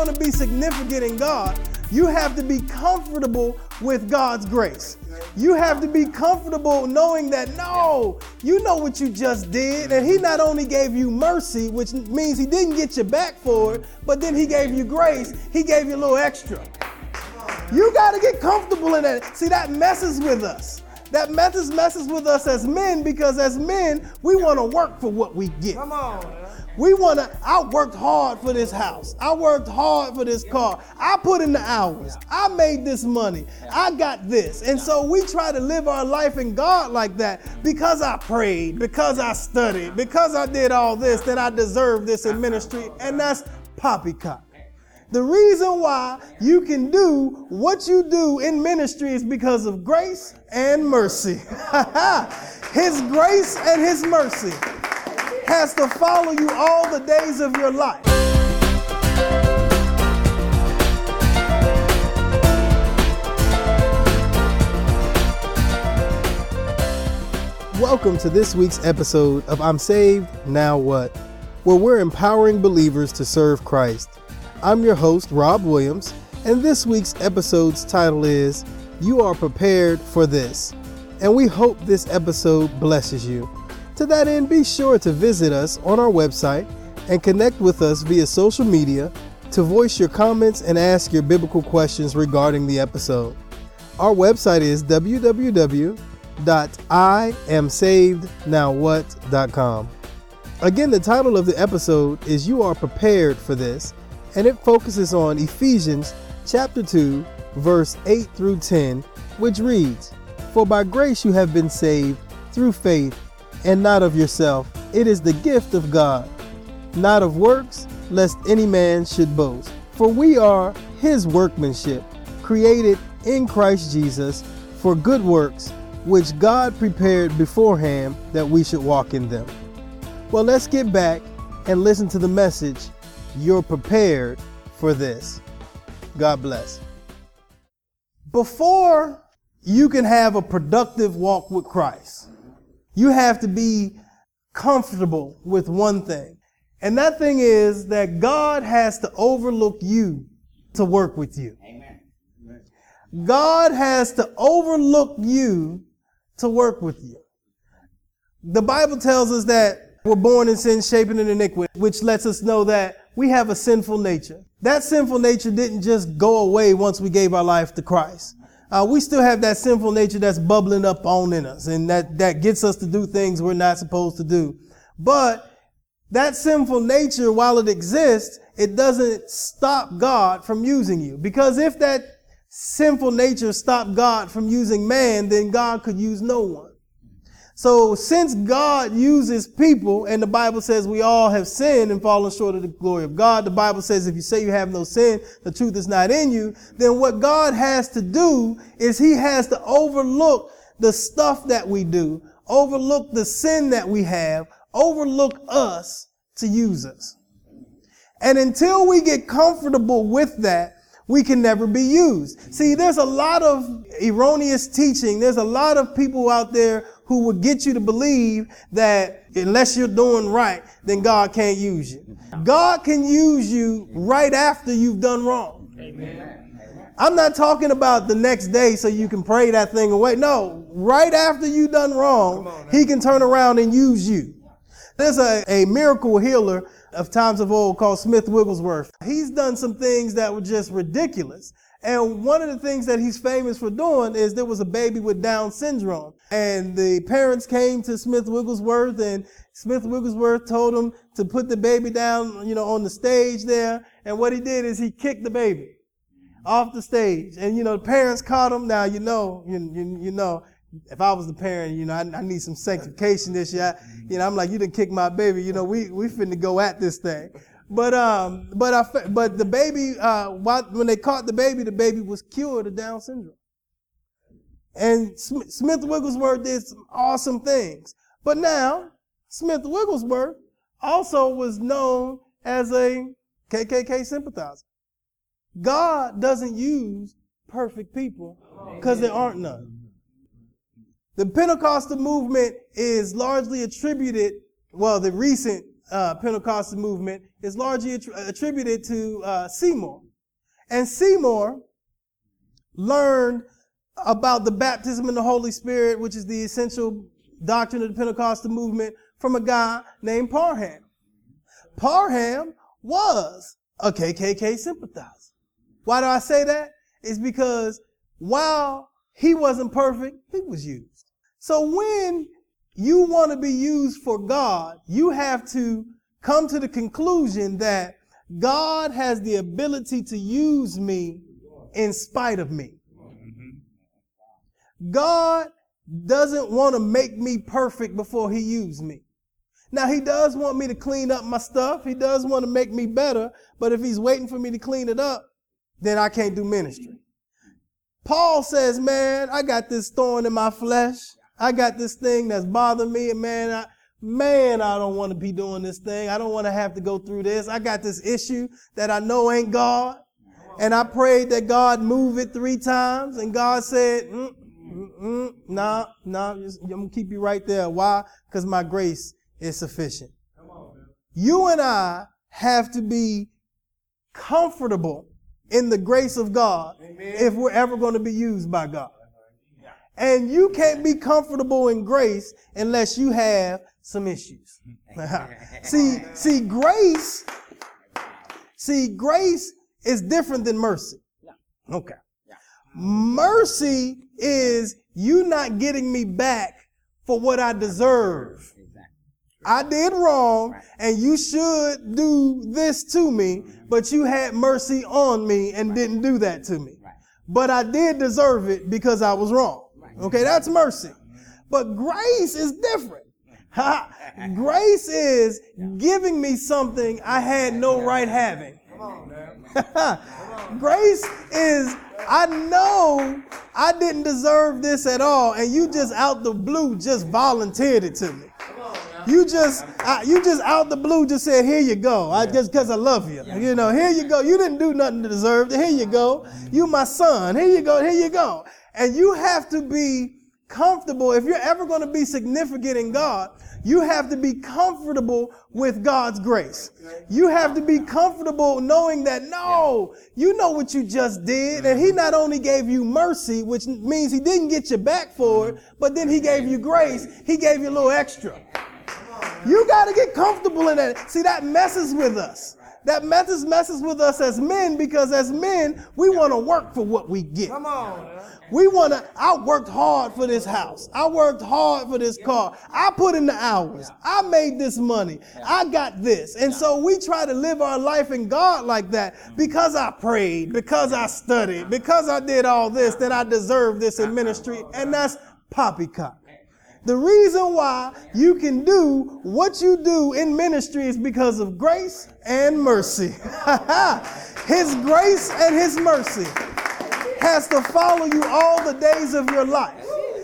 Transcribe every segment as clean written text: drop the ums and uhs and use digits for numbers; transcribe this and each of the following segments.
going to be significant in God, you have to be comfortable with God's grace. You have to be comfortable knowing that, no, you know what you just did. And he not only gave you mercy, which means he didn't get you back for it, but then he gave you grace. He gave you a little extra. You got to get comfortable in that. See, that messes with us. That messes with us as men, because as men, we want to work for what we get. Come on. I worked hard for this house. I worked hard for this car. I put in the hours. I made this money. I got this. And so we try to live our life in God like that. Because I prayed, because I studied, because I did all this, then I deserve this in ministry. And that's poppycock. The reason why you can do what you do in ministry is because of grace and mercy. His grace and his mercy has to follow you all the days of your life. Welcome to this week's episode of I'm Saved, Now What?, where we're empowering believers to serve Christ. I'm your host, Rob Williams, and this week's episode's title is You Are Prepared for This. And we hope this episode blesses you. To that end, be sure to visit us on our website and connect with us via social media to voice your comments and ask your biblical questions regarding the episode. Our website is www.iamsavednowwhat.com. Again, the title of the episode is You Are Prepared for This, and it focuses on Ephesians chapter 2, verse 8 through 10, which reads, For by grace you have been saved through faith, and not of yourself. It is the gift of God, not of works, lest any man should boast. For we are his workmanship, created in Christ Jesus for good works, which God prepared beforehand that we should walk in them. Well, let's get back and listen to the message, You're Prepared for This. God bless. Before you can have a productive walk with Christ, you have to be comfortable with one thing. And that thing is that God has to overlook you to work with you. Amen. God has to overlook you to work with you. The Bible tells us that we're born in sin, shaping in iniquity, which lets us know that we have a sinful nature. That sinful nature didn't just go away once we gave our life to Christ. We still have that sinful nature that's bubbling up on in us, and that gets us to do things we're not supposed to do. But that sinful nature, while it exists, it doesn't stop God from using you. Because if that sinful nature stopped God from using man, then God could use no one. So since God uses people, and the Bible says we all have sinned and fallen short of the glory of God, the Bible says if you say you have no sin, the truth is not in you, then what God has to do is he has to overlook the stuff that we do, overlook the sin that we have, overlook us to use us. And until we get comfortable with that, we can never be used. See, there's a lot of erroneous teaching. There's a lot of people out there who will get you to believe that unless you're doing right, then God can't use you. God can use you right after you've done wrong. Amen. I'm not talking about the next day so you can pray that thing away. No, right after you've done wrong, he can turn around and use you. There's a miracle healer of times of old called Smith Wigglesworth. He's done some things that were just ridiculous. And one of the things that he's famous for doing is there was a baby with Down syndrome. And the parents came to Smith Wigglesworth, and Smith Wigglesworth told them to put the baby down, on the stage there. And what he did is he kicked the baby off the stage. And, the parents caught him. Now, if I was the parent, I need some sanctification this year. I'm like, you done kicked my baby. We finna go at this thing. But the baby, when they caught the baby was cured of Down syndrome. And Smith Wigglesworth did some awesome things. But now, Smith Wigglesworth also was known as a KKK sympathizer. God doesn't use perfect people because there aren't none. The Pentecostal movement is largely attributed, the recent Pentecostal movement is largely attributed to Seymour. And Seymour learned about the baptism in the Holy Spirit, which is the essential doctrine of the Pentecostal movement, from a guy named Parham. Parham was a KKK sympathizer. Why do I say that? It's because while he wasn't perfect, he was used. So when you want to be used for God, you have to come to the conclusion that God has the ability to use me in spite of me. God doesn't want to make me perfect before he uses me. Now, he does want me to clean up my stuff. He does want to make me better. But if he's waiting for me to clean it up, then I can't do ministry. Paul says, man, I got this thorn in my flesh. I got this thing that's bothering me. And man, I don't want to be doing this thing. I don't want to have to go through this. I got this issue that I know ain't God. And I prayed that God move it 3 times. And God said, I'm going to keep you right there. Why? Because my grace is sufficient. You and I have to be comfortable in the grace of God. Amen. If we're ever going to be used by God. And you can't be comfortable in grace unless you have some issues. See, grace is different than mercy. Okay. Mercy is you not getting me back for what I deserve. I did wrong, and you should do this to me, but you had mercy on me and didn't do that to me. But I did deserve it because I was wrong. Okay, that's mercy. But grace is different. Grace is giving me something I had no right having. Grace is, I know I didn't deserve this at all, and you just out the blue just volunteered it to me. You just out the blue just said, here you go. Just because I love you. You know, here you go. You didn't do nothing to deserve it. Here you go. You my son. Here you go. Here you go. And you have to be comfortable. If you're ever going to be significant in God, you have to be comfortable with God's grace. You have to be comfortable knowing that, no, you know what you just did. And he not only gave you mercy, which means he didn't get you back for it, but then he gave you grace. He gave you a little extra. You got to get comfortable in that. See, that messes with us. That messes with us as men, because as men, we want to work for what we get. Come on. I worked hard for this house. I worked hard for this car. I put in the hours. I made this money. I got this. And so we try to live our life in God like that. Because I prayed, because I studied, because I did all this, that I deserve this in ministry. And that's poppycock. The reason why you can do what you do in ministry is because of grace and mercy. His grace and his mercy has to follow you all the days of your life.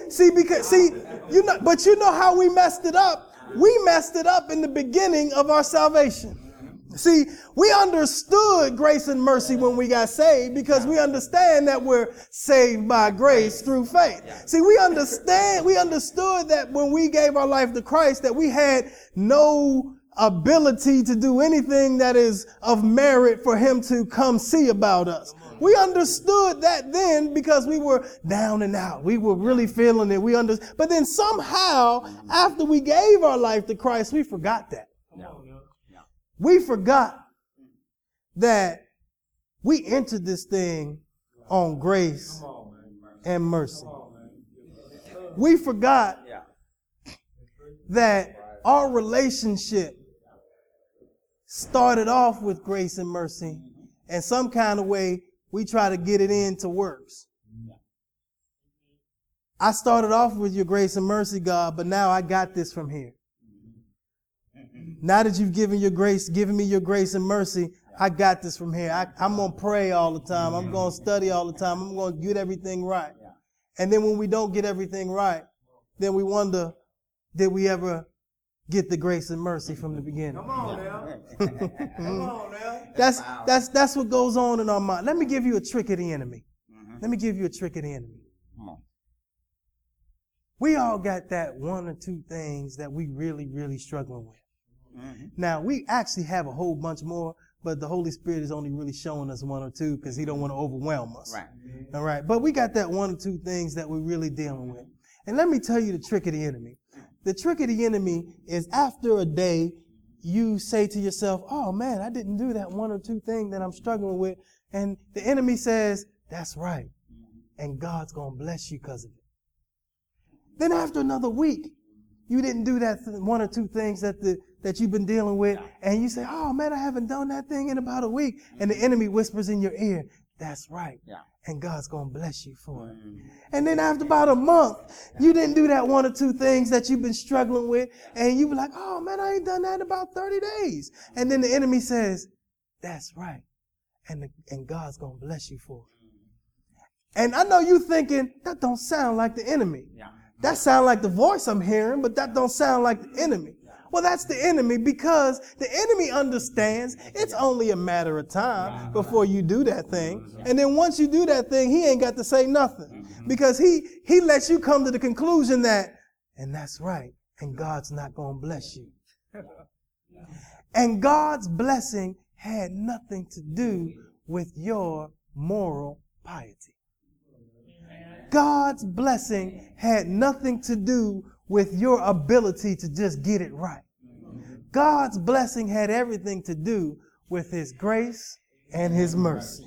But you know how we messed it up? We messed it up in the beginning of our salvation. See, we understood grace and mercy when we got saved because we understand that we're saved by grace through faith. See, we understood that when we gave our life to Christ that we had no ability to do anything that is of merit for him to come see about us. We understood that then because we were down and out. We were really feeling it. But then somehow, after we gave our life to Christ, we forgot that. We forgot that we entered this thing on grace and mercy. We forgot that our relationship started off with grace and mercy, and some kind of way we try to get it into works. I started off with your grace and mercy, God, but now I got this from here. Now that you've given me your grace and mercy, I got this from here. I'm going to pray all the time. I'm going to study all the time. I'm going to get everything right. And then when we don't get everything right, then we wonder, did we ever get the grace and mercy from the beginning? Come on now. Come on now. That's what goes on in our mind. Let me give you a trick of the enemy. Let me give you a trick of the enemy. We all got that 1 or 2 things that we really, really struggling with. Now, we actually have a whole bunch more, but the Holy Spirit is only really showing us one or two because he don't want to overwhelm us. Right. All right. But we got that one or two things that we're really dealing with. And let me tell you the trick of the enemy. The trick of the enemy is after a day, you say to yourself, oh man, I didn't do that one or two thing that I'm struggling with. And the enemy says, that's right. And God's going to bless you because of it. Then after another week, you didn't do that one or two things that you've been dealing with. And you say, oh man, I haven't done that thing in about a week. And the enemy whispers in your ear, that's right. Yeah. And God's going to bless you for it. And then after about a month, you didn't do that one or two things that you've been struggling with. And you be like, oh man, I ain't done that in about 30 days. And then the enemy says, that's right. And God's going to bless you for it. And I know you thinking, that don't sound like the enemy. Yeah. That sound like the voice I'm hearing, but that don't sound like the enemy. Well, that's the enemy because the enemy understands it's only a matter of time before you do that thing. And then once you do that thing, he ain't got to say nothing because he lets you come to the conclusion that, and that's right, and God's not going to bless you. And God's blessing had nothing to do with your moral piety. God's blessing had nothing to do with your ability to just get it right. God's blessing had everything to do with his grace and his mercy.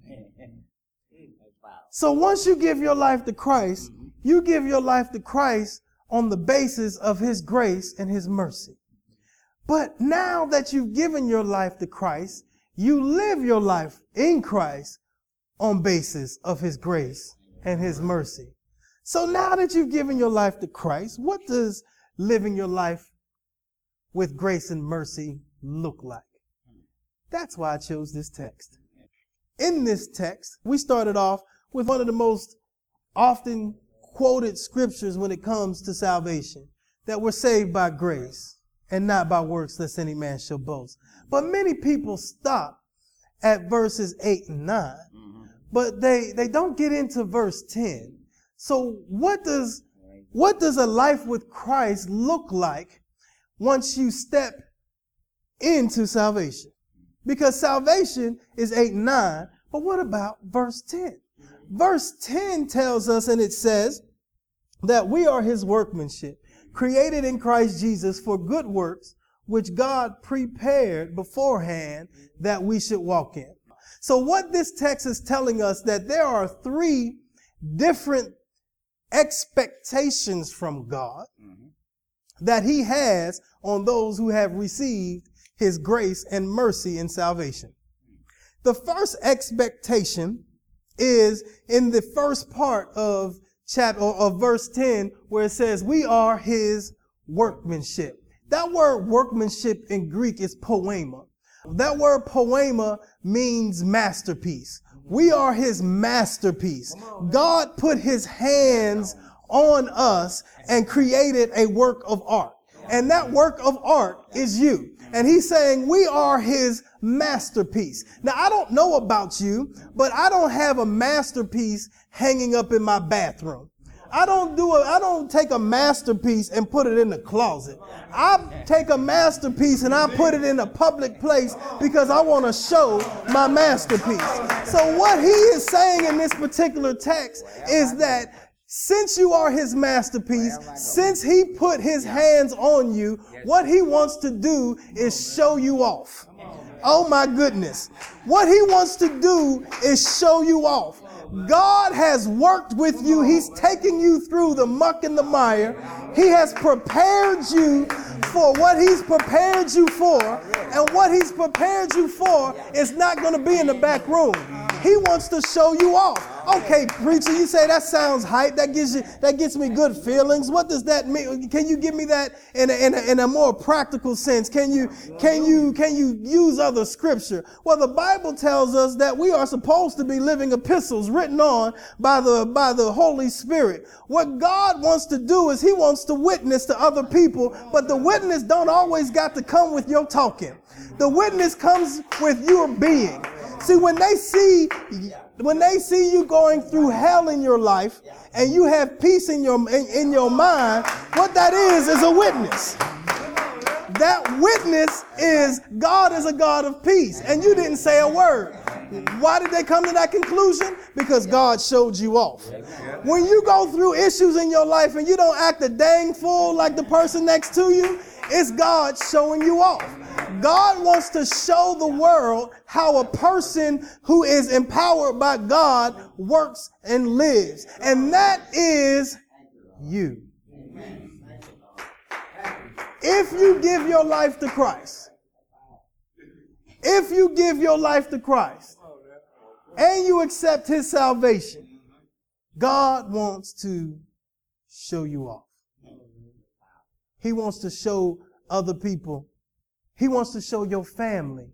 So once you give your life to Christ, you give your life to Christ on the basis of his grace and his mercy. But now that you've given your life to Christ, you live your life in Christ on basis of his grace and his mercy. So now that you've given your life to Christ, what does living your life with grace and mercy look like? That's why I chose this text. In this text, we started off with one of the most often quoted scriptures when it comes to salvation, that we're saved by grace and not by works lest any man shall boast. But many people stop at verses 8 and 9, but they don't get into verse 10. So what does a life with Christ look like once you step into salvation? Because salvation is 8 and 9, but what about verse 10? Verse 10 tells us, and it says that we are his workmanship, created in Christ Jesus for good works, which God prepared beforehand that we should walk in. So what this text is telling us, that there are 3 different expectations from God that he has on those who have received his grace and mercy in salvation. The first expectation is in the first part of verse 10, where it says we are his workmanship. That word workmanship in Greek is poema. That word poema means masterpiece. We are his masterpiece. God put his hands on us and created a work of art. And that work of art is you. And he's saying we are his masterpiece. Now, I don't know about you, but I don't have a masterpiece hanging up in my bathroom. I don't take a masterpiece and put it in the closet. I take a masterpiece and I put it in a public place because I want to show my masterpiece. So what he is saying in this particular text is that since you are his masterpiece, since he put his hands on you, what he wants to do is show you off. Oh my goodness. What he wants to do is show you off. God has worked with you. He's taking you through the muck and the mire. He has prepared you for what he's prepared you for. And what he's prepared you for is not going to be in the back room. He wants to show you off. Okay, preacher, you say that sounds hype. That gets me good feelings. What does that mean? Can you give me that in a more practical sense? Can you use other scripture? Well, the Bible tells us that we are supposed to be living epistles written on by the Holy Spirit. What God wants to do is he wants to witness to other people, but the witness don't always got to come with your talking. The witness comes with your being. See, when they see you going through hell in your life and you have peace in your mind, what that is a witness. That witness is God is a God of peace. And you didn't say a word. Why did they come to that conclusion? Because God showed you off. When you go through issues in your life and you don't act a dang fool like the person next to you, it's God showing you off. God wants to show the world how a person who is empowered by God works and lives. And that is you. If you give your life to Christ, if you give your life to Christ and you accept his salvation, God wants to show you off. He wants to show other people. He wants to show your family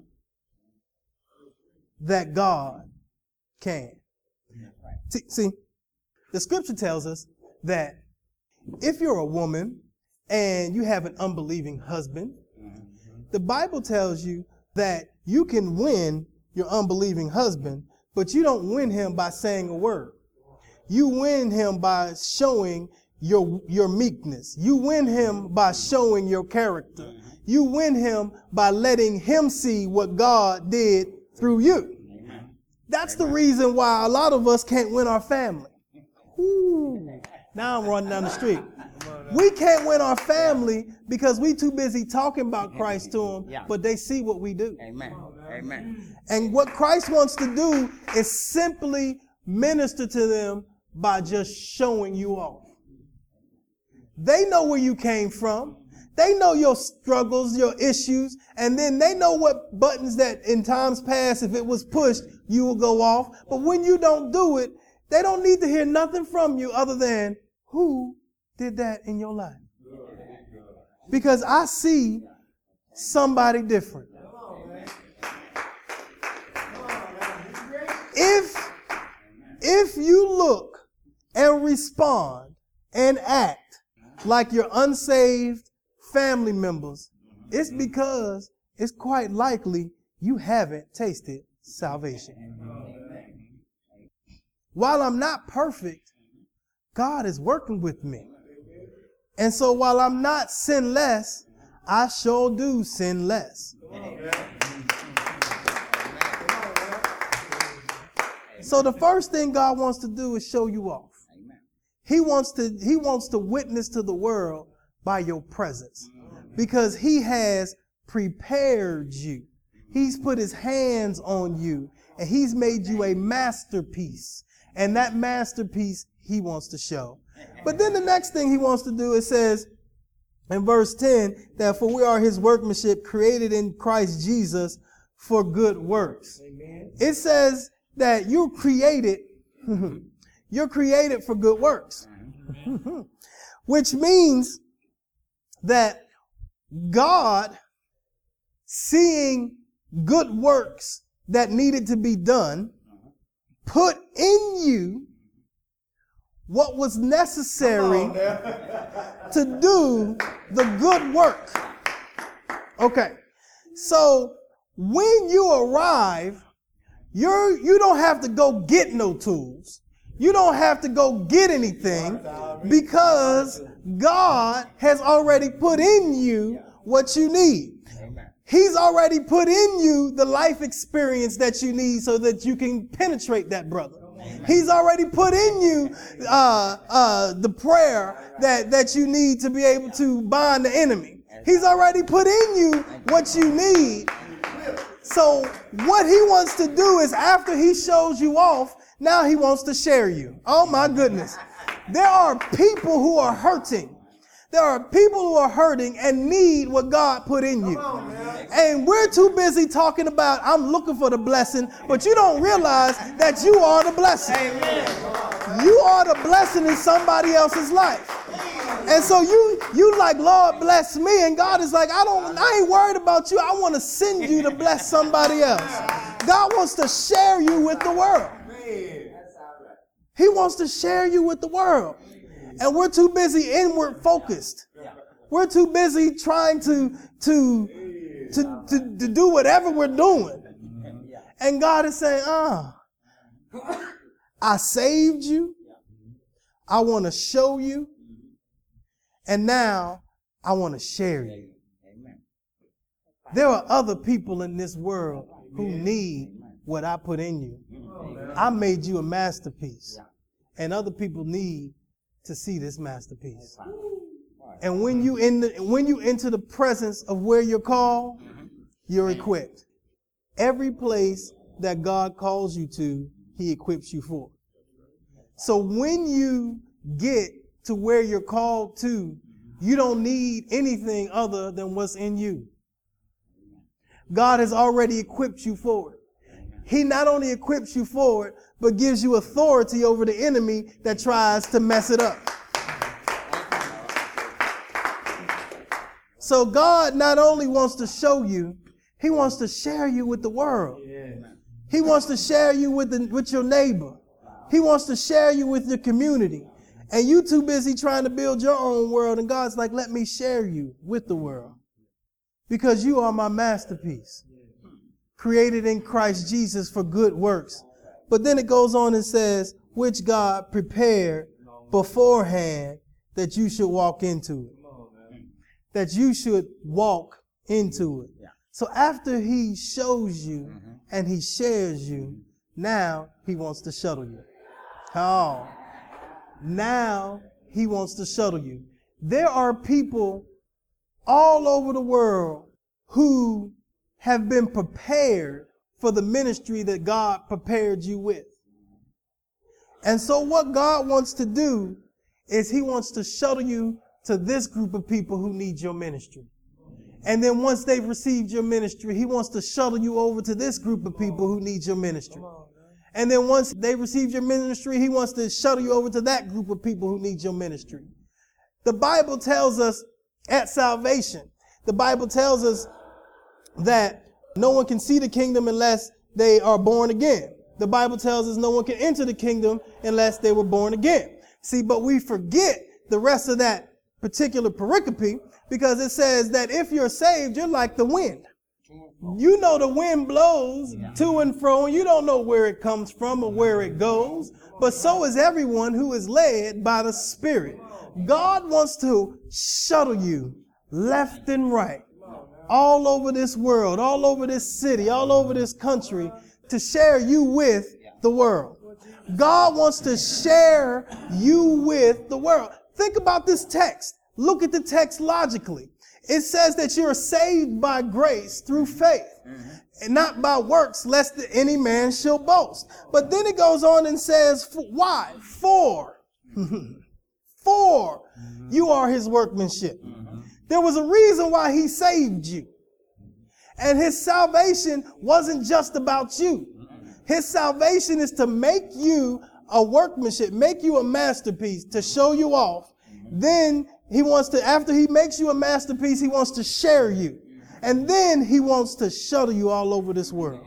that God can. See, the scripture tells us that if you're a woman and you have an unbelieving husband, the Bible tells you that you can win your unbelieving husband, but you don't win him by saying a word. You win him by showing your meekness. You win him by showing your character. You win him by letting him see what God did through you. That's the reason why a lot of us can't win our family. Ooh, now I'm running down the street. We can't win our family because we too busy talking about Christ to them, but they see what we do. Amen. Amen. And what Christ wants to do is simply minister to them by just showing you off. They know where you came from. They know your struggles, your issues, and then they know what buttons that in times past, if it was pushed, you will go off. But when you don't do it, they don't need to hear nothing from you other than, who did that in your life? Because I see somebody different. If you look and respond and act like your unsaved family members, it's because it's quite likely you haven't tasted salvation. While I'm not perfect, God is working with me. And so while I'm not sinless, I sure do sin less. So the first thing God wants to do is show you off. He wants to witness to the world by your presence, because he has prepared you. He's put his hands on you and he's made you a masterpiece. And that masterpiece he wants to show. But then the next thing he wants to do, it says in verse 10, that for we are his workmanship created in Christ Jesus for good works. Amen. It says that you're created for good works. Which means that God, seeing good works that needed to be done, put in you what was necessary to do the good work. Okay. So when you arrive, you don't have to go get no tools. You don't have to go get anything, because God has already put in you what you need. He's already put in you the life experience that you need so that you can penetrate that brother. He's already put in you the prayer that you need to be able to bind the enemy. He's already put in you what you need. So what he wants to do is, after he shows you off, now he wants to share you. Oh my goodness. There are people who are hurting. There are people who are hurting and need what God put in you. And we're too busy talking about, I'm looking for the blessing, but you don't realize that you are the blessing. You are the blessing in somebody else's life. And so you like, Lord, bless me. And God is like, I ain't worried about you. I want to send you to bless somebody else. God wants to share you with the world. He wants to share you with the world. And we're too busy inward focused. We're too busy trying to do whatever we're doing. And God is saying, I saved you. I want to show you. And now I want to share you. There are other people in this world who need what I put in you. I made you a masterpiece, and other people need to see this masterpiece. And when you enter the presence of where you're called, you're equipped. Every place that God calls you to, He equips you for. So when you get to where you're called to, you don't need anything other than what's in you. God has already equipped you for it. He not only equips you for it, but gives you authority over the enemy that tries to mess it up. So God not only wants to show you, He wants to share you with the world. He wants to share you with your neighbor. He wants to share you with your community. And you too busy trying to build your own world. And God's like, let me share you with the world. Because you are my masterpiece, created in Christ Jesus for good works. But then it goes on and says, which God prepared beforehand that you should walk into it. That you should walk into it. So after He shows you and He shares you, now He wants to shuttle you. Oh, now He wants to shuttle you. There are people all over the world who have been prepared for the ministry that God prepared you with. And so what God wants to do is He wants to shuttle you to this group of people who need your ministry. And then once they've received your ministry, He wants to shuttle you over to this group of people who need your ministry. And then once they receive your ministry, He wants to shuttle you over to that group of people who need your ministry. The Bible tells us at salvation, the Bible tells us that no one can see the kingdom unless they are born again. The Bible tells us no one can enter the kingdom unless they were born again. See, but we forget the rest of that particular pericope because it says that if you're saved, you're like the wind. You know the wind blows to and fro, and you don't know where it comes from or where it goes. But so is everyone who is led by the Spirit. God wants to shuttle you left and right, all over this world, all over this city, all over this country, to share you with the world. God wants to share you with the world. Think about this text. Look at the text logically. It says that you're saved by grace through faith, and not by works, lest any man shall boast. But then it goes on and says, why? For you are His workmanship. There was a reason why He saved you. And His salvation wasn't just about you. His salvation is to make you a workmanship, make you a masterpiece, to show you off. Then He wants to, after He makes you a masterpiece, He wants to share you. And then He wants to shuttle you all over this world.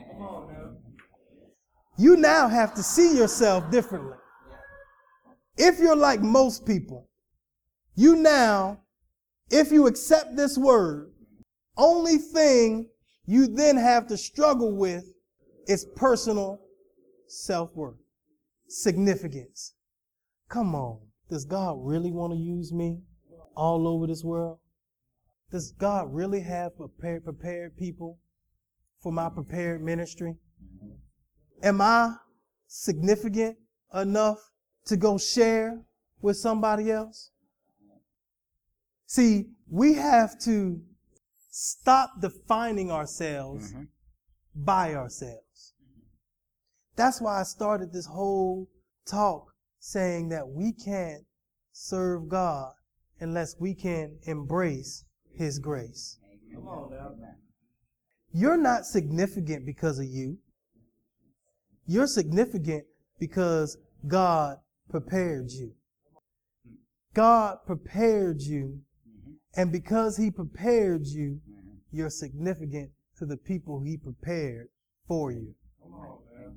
You now have to see yourself differently. If you're like most people, you now, if you accept this word, only thing you then have to struggle with is personal self-worth, significance. Come on. Does God really want to use me all over this world? Does God really have prepared people for my prepared ministry? Am I significant enough to go share with somebody else? See, we have to stop defining ourselves by ourselves. That's why I started this whole talk saying that we can't serve God unless we can embrace His grace. Come on now. You're not significant because of you. You're significant because God prepared you. God prepared you, and because He prepared you, you're significant to the people He prepared for you. Come on, man.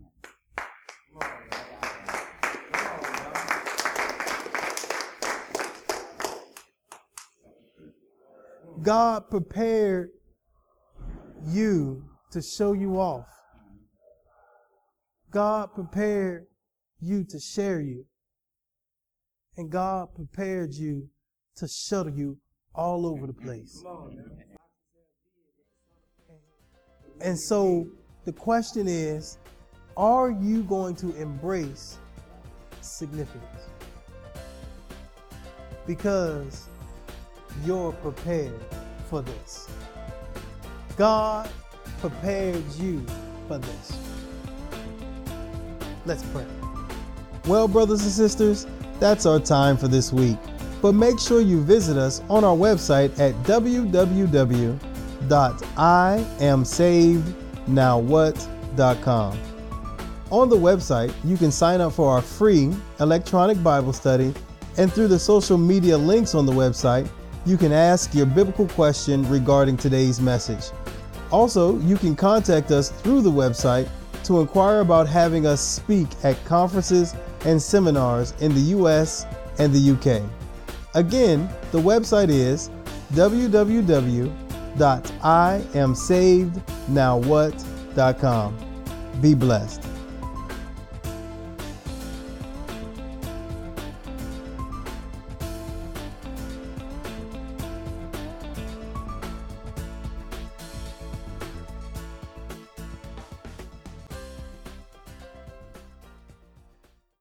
God prepared you to show you off. God prepared you to share you. And God prepared you to shuttle you all over the place. And so the question is, are you going to embrace significance? Because you're prepared for this. God prepared you for this. Let's pray. Well, brothers and sisters, that's our time for this week. But make sure you visit us on our website at www.IamSavedNowWhat.com. On the website, you can sign up for our free electronic Bible study, and through the social media links on the website, you can ask your biblical question regarding today's message. Also, you can contact us through the website to inquire about having us speak at conferences and seminars in the U.S. and the U.K. Again, the website is www.IamSavedNowWhat.com. Be blessed.